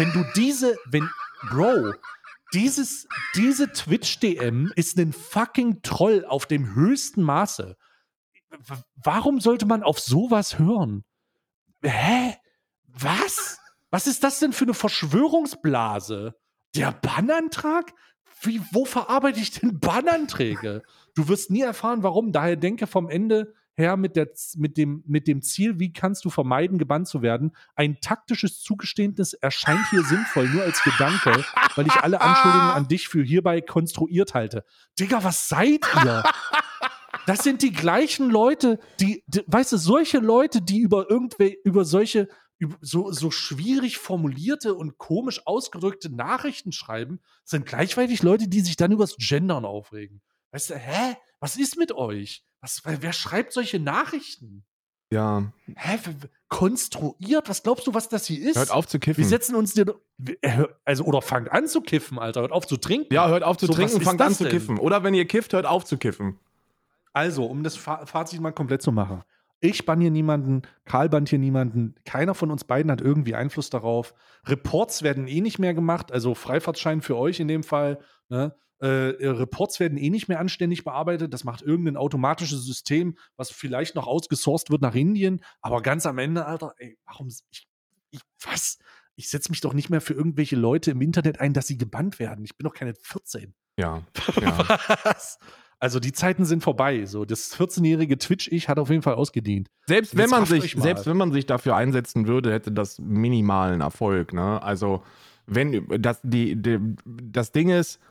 diese Twitch-DM ist ein fucking Troll auf dem höchsten Maße. Warum sollte man auf sowas hören? Hä? Was? Was ist das denn für eine Verschwörungsblase? Der Bannantrag? Wo verarbeite ich denn Bannanträge? Du wirst nie erfahren, warum. Daher denke vom Ende her mit dem Ziel, wie kannst du vermeiden, gebannt zu werden. Ein taktisches Zugeständnis erscheint hier sinnvoll, nur als Gedanke, weil ich alle Anschuldigungen an dich für hierbei konstruiert halte. Digga, was seid ihr? Das sind die gleichen Leute, weißt du, solche Leute, die über solche so schwierig formulierte und komisch ausgedrückte Nachrichten schreiben, sind gleichzeitig Leute, die sich dann übers Gendern aufregen. Weißt du, was ist mit euch? Wer schreibt solche Nachrichten? Ja. Konstruiert? Was glaubst du, was das hier ist? Hört auf zu kiffen. Wir setzen uns oder fangt an zu kiffen, Alter. Hört auf zu trinken. Ja, hört auf zu trinken und fangt an zu kiffen. Oder wenn ihr kifft, hört auf zu kiffen. Also, um das Fazit mal komplett zu machen. Ich bann hier niemanden, Karl bannt hier niemanden, keiner von uns beiden hat irgendwie Einfluss darauf. Reports werden eh nicht mehr gemacht, also Freifahrtschein für euch in dem Fall. Ne? Reports werden eh nicht mehr anständig bearbeitet. Das macht irgendein automatisches System, was vielleicht noch ausgesourced wird nach Indien. Aber ganz am Ende, Alter, ey, was? Ich setze mich doch nicht mehr für irgendwelche Leute im Internet ein, dass sie gebannt werden. Ich bin doch keine 14. Ja. Was? Also die Zeiten sind vorbei. So, das 14-jährige Twitch-Ich hat auf jeden Fall ausgedient. Selbst wenn man sich dafür einsetzen würde, hätte das minimalen Erfolg. Ne? Also wenn das Ding ist,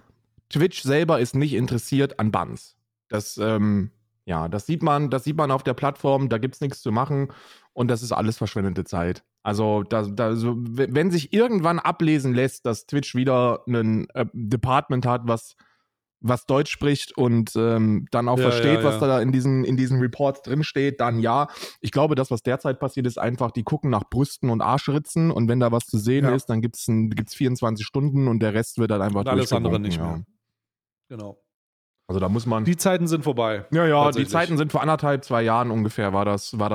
Twitch selber ist nicht interessiert an Bans. Das sieht man auf der Plattform, da gibt es nichts zu machen und das ist alles verschwendete Zeit. Also, wenn sich irgendwann ablesen lässt, dass Twitch wieder ein Department hat, was Deutsch spricht und dann auch versteht, was da in diesen Reports drinsteht, dann ja. Ich glaube, das, was derzeit passiert, ist einfach, die gucken nach Brüsten und Arschritzen und wenn da was zu sehen ist, dann gibt's 24 Stunden und der Rest wird dann einfach und alles andere nicht ja. mehr. Genau. Also da muss man. Die Zeiten sind vorbei. Ja, die Zeiten sind vor 2 Jahren ungefähr, war das. Vor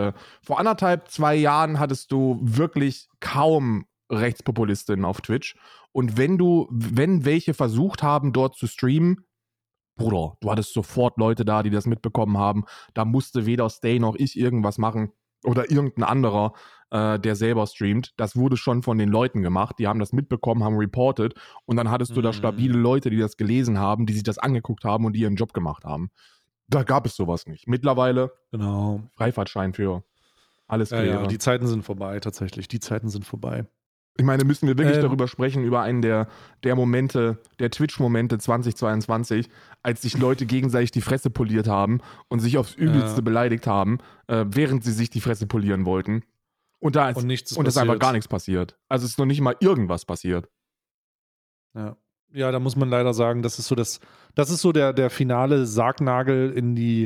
2 Jahren hattest du wirklich kaum Rechtspopulistinnen auf Twitch. Und wenn welche versucht haben, dort zu streamen, Bruder, du hattest sofort Leute da, die das mitbekommen haben. Da musste weder Stay noch ich irgendwas machen oder irgendein anderer, der selber streamt. Das wurde schon von den Leuten gemacht. Die haben das mitbekommen, haben reported und dann hattest du da stabile Leute, die das gelesen haben, die sich das angeguckt haben und die ihren Job gemacht haben. Da gab es sowas nicht. Mittlerweile Freifahrtschein für alles Quere. Ja, die Zeiten sind vorbei, tatsächlich. Die Zeiten sind vorbei. Ich meine, müssen wir wirklich darüber sprechen, über einen der Momente, der Twitch-Momente 2022, als sich Leute gegenseitig die Fresse poliert haben und sich aufs Übelste beleidigt haben, während sie sich die Fresse polieren wollten. Und da ist einfach gar nichts passiert. Also es ist noch nicht mal irgendwas passiert. Ja, da muss man leider sagen, das ist so der finale Sargnagel in die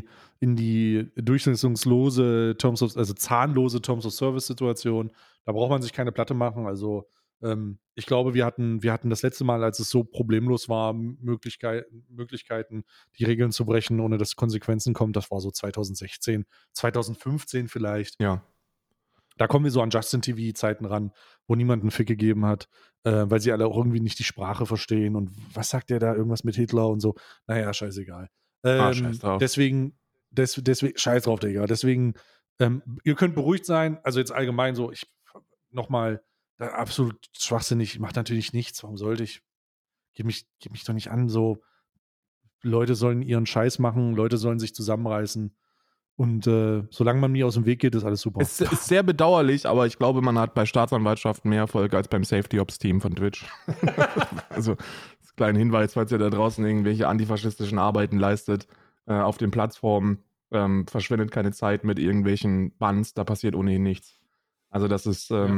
durchsetzungslose zahnlose Terms of Service Situation. Da braucht man sich keine Platte machen. Also ich glaube, wir hatten das letzte Mal, als es so problemlos war, Möglichkeiten, die Regeln zu brechen, ohne dass Konsequenzen kommen. Das war so 2016, 2015 vielleicht. Ja. Da kommen wir so an Justin-TV-Zeiten ran, wo niemand einen Fick gegeben hat, weil sie alle auch irgendwie nicht die Sprache verstehen. Und was sagt der da? Irgendwas mit Hitler und so. Naja, scheißegal. Scheiß drauf. Deswegen, scheiß drauf, Digga. Deswegen, ihr könnt beruhigt sein. Also jetzt allgemein so, nochmal, absolut schwachsinnig, macht natürlich nichts. Warum sollte ich? Gib mich doch nicht an. So, Leute sollen ihren Scheiß machen, Leute sollen sich zusammenreißen. Und solange man mir aus dem Weg geht, ist alles super. Es ist sehr bedauerlich, aber ich glaube, man hat bei Staatsanwaltschaften mehr Erfolg als beim Safety Ops Team von Twitch. Also, das kleiner Hinweis, falls ihr da draußen irgendwelche antifaschistischen Arbeiten leistet, auf den Plattformen, verschwendet keine Zeit mit irgendwelchen Bans, da passiert ohnehin nichts. Also, das ist, da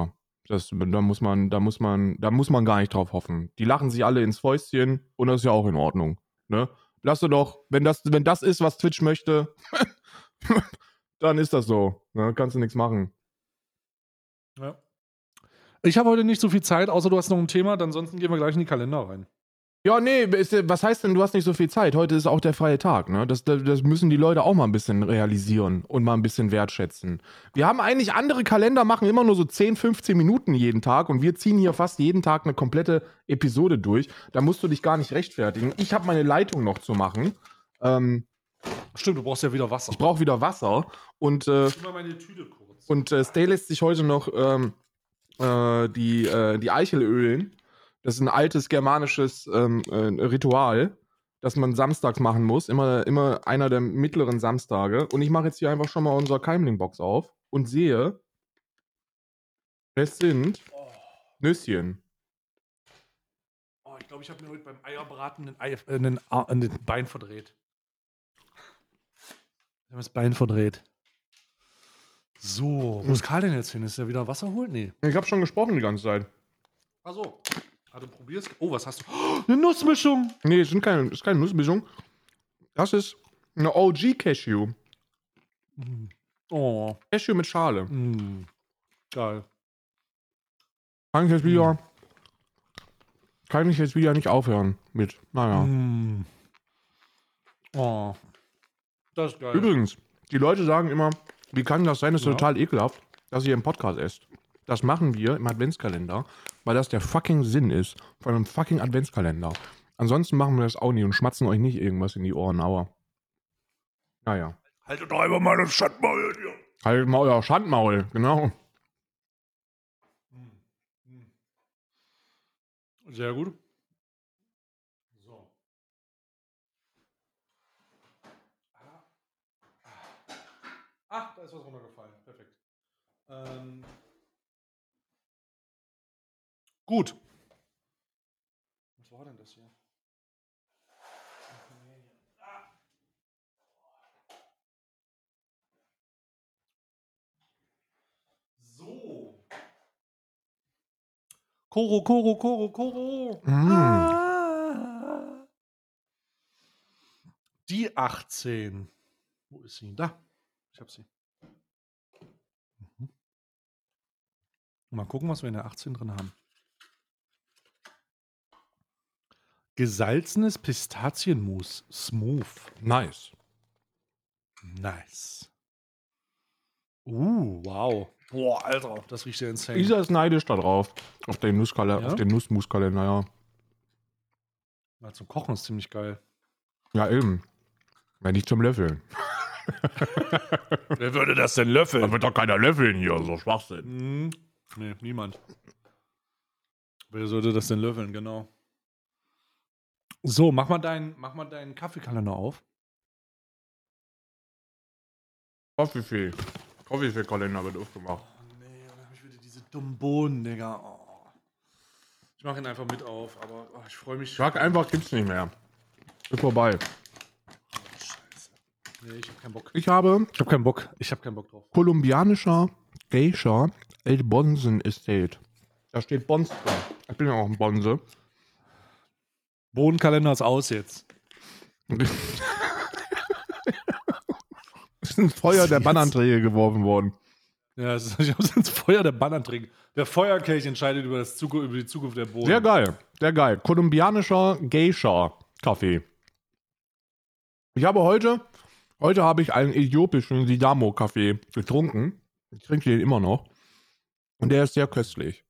muss man gar nicht drauf hoffen. Die lachen sich alle ins Fäustchen und das ist ja auch in Ordnung. Ne? Lass doch, wenn das ist, was Twitch möchte, dann ist das so. Ne? Kannst du nichts machen. Ja. Ich habe heute nicht so viel Zeit, außer du hast noch ein Thema, ansonsten gehen wir gleich in die Kalender rein. Ja, nee, was heißt denn, du hast nicht so viel Zeit? Heute ist auch der freie Tag, ne? Das müssen die Leute auch mal ein bisschen realisieren und mal ein bisschen wertschätzen. Wir haben eigentlich andere Kalender, machen immer nur so 10, 15 Minuten jeden Tag und wir ziehen hier fast jeden Tag eine komplette Episode durch. Da musst du dich gar nicht rechtfertigen. Ich habe meine Leitung noch zu machen. Stimmt, du brauchst ja wieder Wasser. Ich brauche wieder Wasser und Gib mal meine Tüte kurz. Und Stay lässt sich heute noch die Eichel ölen. Das ist ein altes germanisches Ritual, das man samstags machen muss. Immer einer der mittleren Samstage. Und ich mache jetzt hier einfach schon mal unsere Keimling-Box auf und sehe, es sind Nüsschen. Oh, ich glaube, ich habe mir heute beim Eierbraten ein Bein verdreht. Ich habe das Bein verdreht. So, wo ist Karl denn jetzt hin? Ist er wieder Wasser holen? Nee. Ich habe schon gesprochen die ganze Zeit. Ach so. Du probierst. Oh, was hast du? Oh, eine Nussmischung. Nee, ist keine Nussmischung. Das ist eine OG Cashew. Oh. Cashew mit Schale. Geil. Kann ich jetzt wieder nicht aufhören mit. Naja. Oh. Das ist geil. Übrigens, die Leute sagen immer, wie kann das sein, das ist total ekelhaft, dass ihr im Podcast esst. Das machen wir im Adventskalender, weil das der fucking Sinn ist von einem fucking Adventskalender. Ansonsten machen wir das auch nie und schmatzen euch nicht irgendwas in die Ohren, aber naja. Haltet doch einfach mal das Schandmaul hier. Haltet mal euer Schandmaul, genau. Sehr gut. So. Ach, da ist was runtergefallen. Perfekt. Gut. Was war denn das hier? Koro. Die 18. Wo ist sie? Da. Ich hab sie. Mal gucken, was wir in der 18 drin haben. Gesalzenes Pistazienmus. Smooth. Nice. Wow. Boah, Alter, das riecht ja insane. Isa ist neidisch da drauf. Auf den Nusskalender, Ja? auf den Nussmuskalender, ja. Ja, zum Kochen ist ziemlich geil. Ja, eben. Wenn nicht zum Löffeln. Wer würde das denn löffeln? Da wird doch keiner löffeln hier, so Schwachsinn. Nee, niemand. Wer sollte das denn löffeln, genau. So, mach mal deinen Kaffeekalender auf. Coffeefee-Kalender wird aufgemacht. Oh nee, dann hab ich wieder diese dummen Bohnen, Digga. Oh. Ich mach ihn einfach mit auf, aber ich freue mich. Sag einfach, gibt's nicht mehr. Ist vorbei. Scheiße. Nee, ich hab keinen Bock. Ich habe Ich hab keinen Bock drauf. kolumbianischer Geisha El Bonsen Estate. Da steht Bons drin. Ich bin ja auch ein Bonse. Bohnenkalender ist aus jetzt. Es ist ins Feuer der Bannanträge geworfen worden. Ja, ich hab's ins Feuer der Bannanträge. Der Feuerkelch entscheidet über die Zukunft der Bohnen. Sehr geil. Kolumbianischer Geisha Kaffee. Ich habe heute habe ich einen äthiopischen Sidamo Kaffee getrunken. Ich trinke den immer noch. Und der ist sehr köstlich.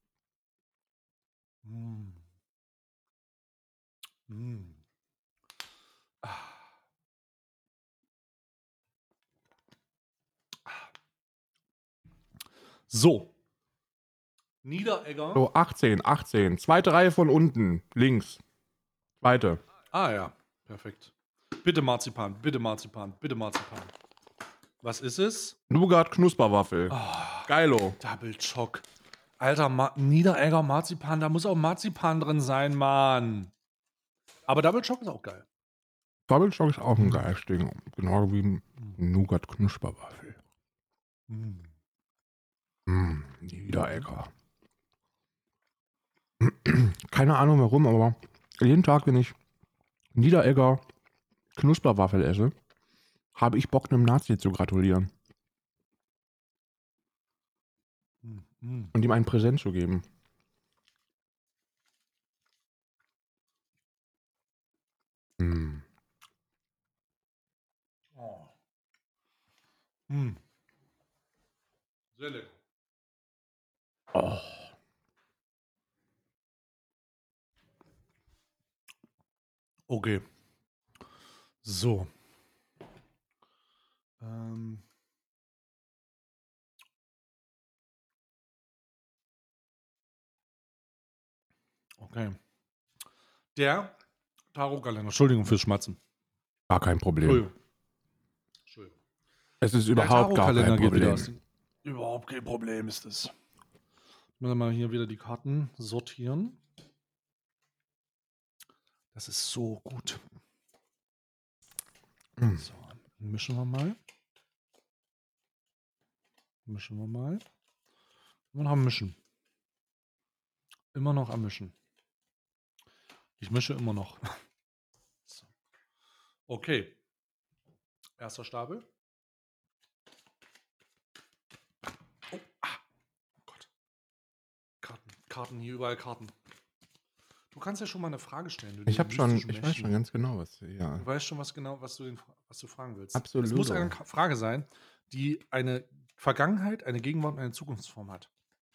So. Niederegger. So, 18. Zweite Reihe von unten. Links. Zweite. Ah ja, perfekt. Bitte Marzipan. Was ist es? Nougat Knusperwaffel. Geilo. Double Choc. Alter, Niederegger Marzipan, da muss auch Marzipan drin sein, Mann. Aber Double Choc ist auch geil. Double Choc ist auch ein geiles Ding. Genau wie Nougat Knusperwaffel. Niederegger. Keine Ahnung warum, aber jeden Tag, wenn ich Niederegger Knusperwaffel esse, habe ich Bock, einem Nazi zu gratulieren. Und ihm ein Präsent zu geben. Sehr lecker. Oh. Okay. So. Okay. Der Tarotkalender. Entschuldigung fürs Schmatzen. Gar kein Problem. Entschuldigung. Es ist überhaupt gar kein Problem. Überhaupt kein Problem ist es. Ich muss mal hier wieder die Karten sortieren. Das ist so gut. So, mischen wir mal. Immer noch am Mischen. Immer noch am Mischen. Ich mische immer noch. So. Okay. Erster Stapel. Oh Gott. Karten, hier überall Karten. Du kannst ja schon mal eine Frage stellen. Ich weiß schon ganz genau, was. Ja. Du weißt schon was du fragen willst. Absolut. Es muss eine Frage sein, die eine Vergangenheit, eine Gegenwart und eine Zukunftsform hat.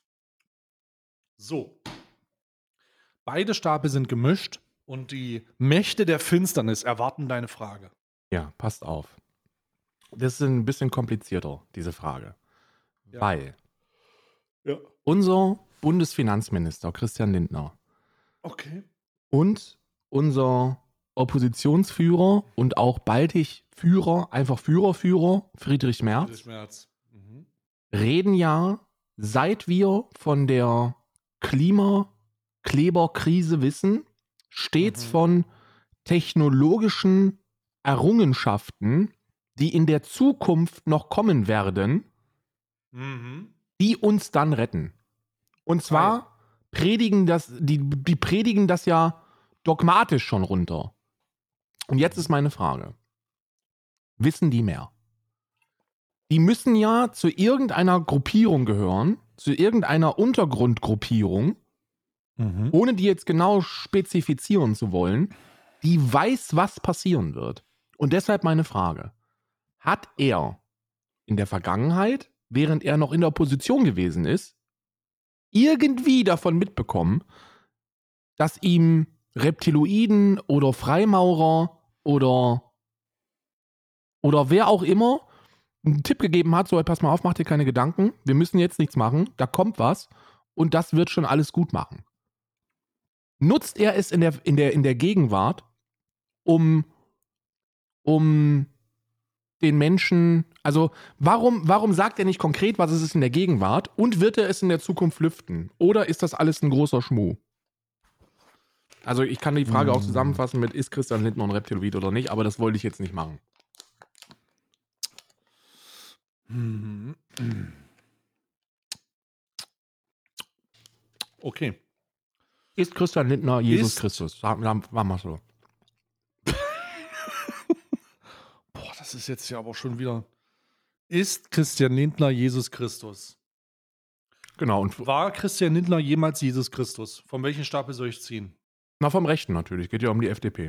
So. Beide Stapel sind gemischt und die Mächte der Finsternis erwarten deine Frage. Ja, passt auf. Das ist ein bisschen komplizierter, diese Frage. Ja. Weil unser Bundesfinanzminister Christian Lindner und unser Oppositionsführer und auch baldig Führer Friedrich Merz reden ja, seit wir von der Klimakleberkrise wissen, stets von technologischen Errungenschaften, die in der Zukunft noch kommen werden, die uns dann retten. Und zwar predigen die predigen das ja dogmatisch schon runter. Und jetzt ist meine Frage. Wissen die mehr? Die müssen ja zu irgendeiner Gruppierung gehören, zu irgendeiner Untergrundgruppierung, ohne die jetzt genau spezifizieren zu wollen, die weiß, was passieren wird. Und deshalb meine Frage. Hat er in der Vergangenheit, während er noch in der Opposition gewesen ist, irgendwie davon mitbekommen, dass ihm Reptiloiden oder Freimaurer oder wer auch immer einen Tipp gegeben hat, so, pass mal auf, mach dir keine Gedanken, wir müssen jetzt nichts machen, da kommt was und das wird schon alles gut machen. Nutzt er es in der Gegenwart, um den Menschen, also warum sagt er nicht konkret, was es ist in der Gegenwart und wird er es in der Zukunft lüften? Oder ist das alles ein großer Schmuh? Also ich kann die Frage auch zusammenfassen mit, ist Christian Lindner ein Reptiloid oder nicht, aber das wollte ich jetzt nicht machen. Okay. Ist Christian Lindner Jesus Christus? Machen wir so. Boah, das ist jetzt ja aber schon wieder. Ist Christian Lindner Jesus Christus? Genau. Und War Christian Lindner jemals Jesus Christus? Von welchem Stapel soll ich ziehen? na, vom Rechten natürlich. Geht ja um die FDP.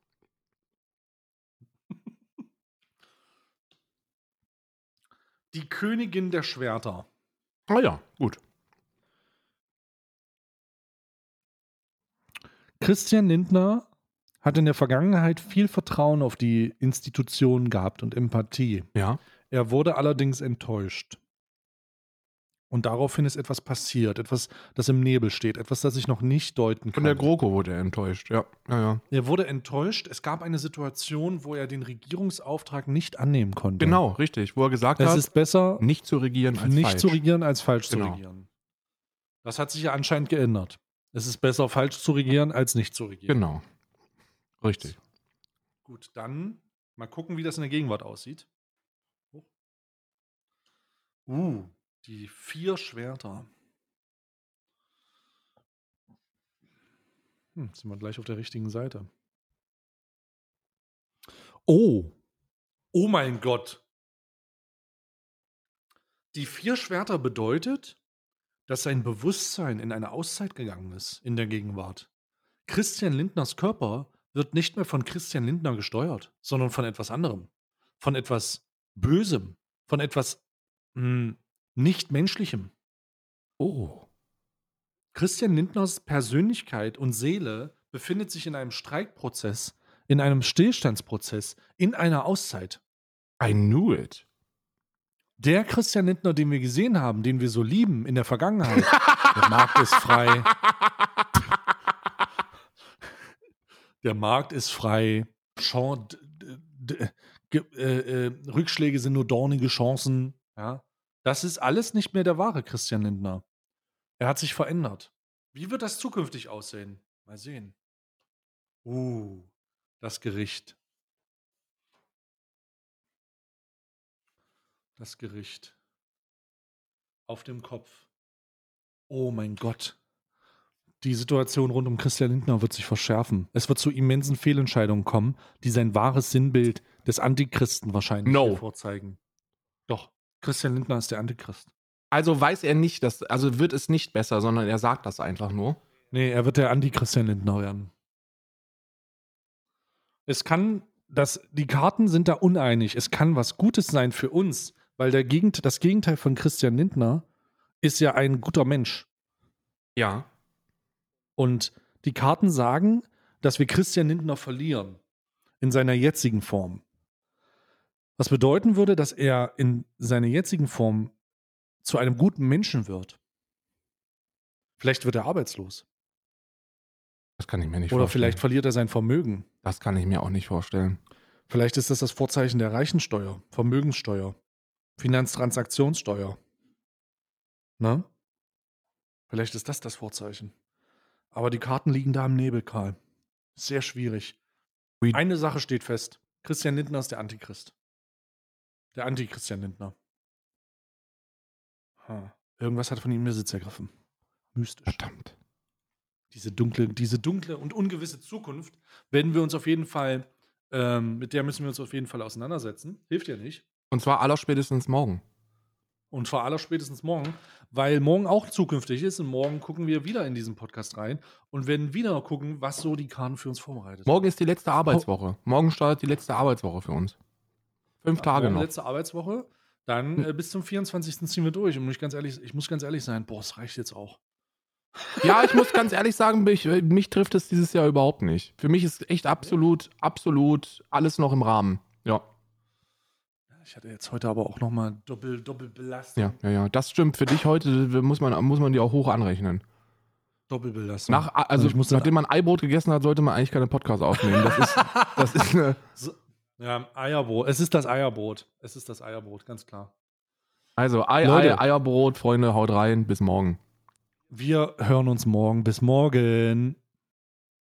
Die Königin der Schwerter. Ah ja, gut. Christian Lindner hat in der Vergangenheit viel Vertrauen auf die Institutionen gehabt und Empathie. Ja. Er wurde allerdings enttäuscht. Und daraufhin ist etwas passiert, etwas, das im Nebel steht, etwas, das ich noch nicht deuten kann. Von der GroKo wurde er enttäuscht, ja. Er wurde enttäuscht. Es gab eine Situation, wo er den Regierungsauftrag nicht annehmen konnte. Genau, richtig. Wo er gesagt Es hat, ist besser, nicht zu regieren als nicht falsch. zu regieren, als falsch Genau. zu regieren. Das hat sich ja anscheinend geändert. Es ist besser, falsch zu regieren, als nicht zu regieren. Genau. Richtig. Gut, dann mal gucken, wie das in der Gegenwart aussieht. Die 4 Schwerter. Sind wir gleich auf der richtigen Seite. Oh mein Gott. Die 4 Schwerter bedeutet, dass sein Bewusstsein in eine Auszeit gegangen ist in der Gegenwart. Christian Lindners Körper wird nicht mehr von Christian Lindner gesteuert, sondern von etwas anderem. Von etwas Bösem. Von etwas nicht Menschlichem. Oh. Christian Lindners Persönlichkeit und Seele befindet sich in einem Streikprozess, in einem Stillstandsprozess, in einer Auszeit. I knew it. Der Christian Lindner, den wir gesehen haben, den wir so lieben in der Vergangenheit, der Markt ist frei. Der Markt ist frei. Rückschläge sind nur dornige Chancen. Ja? Das ist alles nicht mehr der wahre Christian Lindner. Er hat sich verändert. Wie wird das zukünftig aussehen? Mal sehen. Das Gericht. Das Gericht. Auf dem Kopf. Oh mein Gott. Die Situation rund um Christian Lindner wird sich verschärfen. Es wird zu immensen Fehlentscheidungen kommen, die sein wahres Sinnbild des Antichristen wahrscheinlich vorzeigen. Doch, Christian Lindner ist der Antichrist. Also weiß er nicht, also wird es nicht besser, sondern er sagt das einfach nur. Nee, er wird der Anti-Christian Lindner werden. Die Karten sind da uneinig. Es kann was Gutes sein für uns, weil das Gegenteil von Christian Lindner ist ja ein guter Mensch. Ja. Und die Karten sagen, dass wir Christian Lindner verlieren in seiner jetzigen Form. Was bedeuten würde, dass er in seiner jetzigen Form zu einem guten Menschen wird. Vielleicht wird er arbeitslos. Das kann ich mir nicht vorstellen. Oder vorstellen. vielleicht verliert er sein Vermögen. Das kann ich mir auch nicht vorstellen. Vielleicht ist das Vorzeichen der Reichensteuer, Vermögenssteuer, Finanztransaktionssteuer. Ne? Vielleicht ist das Vorzeichen. Aber die Karten liegen da im Nebel, Karl. Sehr schwierig. Eine Sache steht fest. Christian Lindner ist der Antichrist. Der Anti-Christian Lindner. Irgendwas hat von ihm Besitz ergriffen. Mystisch. Verdammt. Diese dunkle und ungewisse Zukunft werden wir uns auf jeden Fall, mit der müssen wir uns auf jeden Fall auseinandersetzen. Hilft ja nicht. Und zwar allerspätestens morgen. Und vor allem spätestens morgen, weil morgen auch zukünftig ist und morgen gucken wir wieder in diesen Podcast rein und werden wieder gucken, was so die Kahn für uns vorbereitet. Morgen ist die letzte Arbeitswoche. Morgen startet die letzte Arbeitswoche für uns. 5 Tage morgen noch. letzte Arbeitswoche, dann bis zum 24. ziehen wir durch. Und ich muss ganz ehrlich sein, boah, es reicht jetzt auch. Ja, ich muss ganz ehrlich sagen, mich trifft es dieses Jahr überhaupt nicht. Für mich ist echt absolut alles noch im Rahmen. Ja. Ich hatte jetzt heute aber auch nochmal Doppelbelastung. Ja, das stimmt. Für dich heute muss man die auch hoch anrechnen. Doppelbelastung. Nachdem man Eibrot gegessen hat, sollte man eigentlich keine Podcast aufnehmen. Das ist eine. Ja, Eierbrot. Es ist das Eierbrot. Ganz klar. Also, Leute. Eierbrot, Freunde, haut rein. Bis morgen. Wir hören uns morgen. Bis morgen.